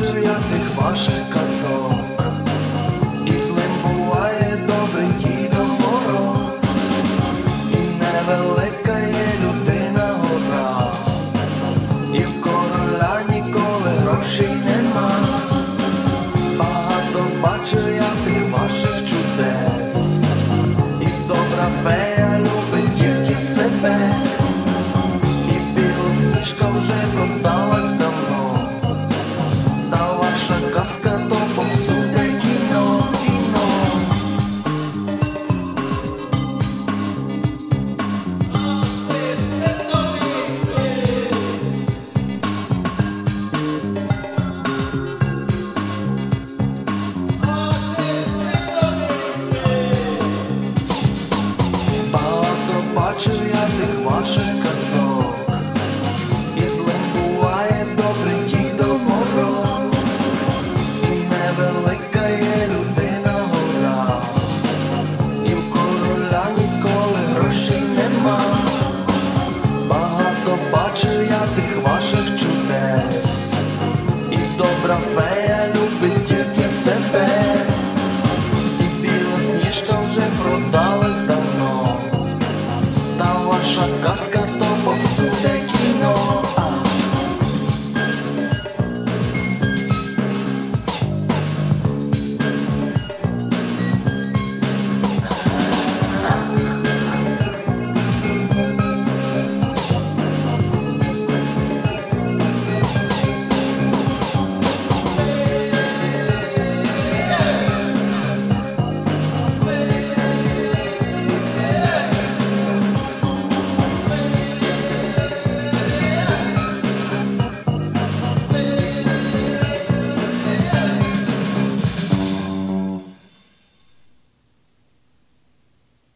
бачив я тих ваших казок, і злим буває добрий Дідо Мороз, і невелика є людина гора, і в короля ніколи грошей нема. Багато бачив я тих ваших чудес, і добра фея любить тільки себе, і білосніжка вже продалась давно, та ваша казка то повсюди кіно, кіно. Багато бачив я тих ваших казок, і злим буває добрий Дідо Мороз, і невелика є людина гора, і в короля ніколи грошей нема. Багато бачив я тих ваших чудес, і добра фея любить тільки себе, і білосніжка вже продалась давно, та ваша казка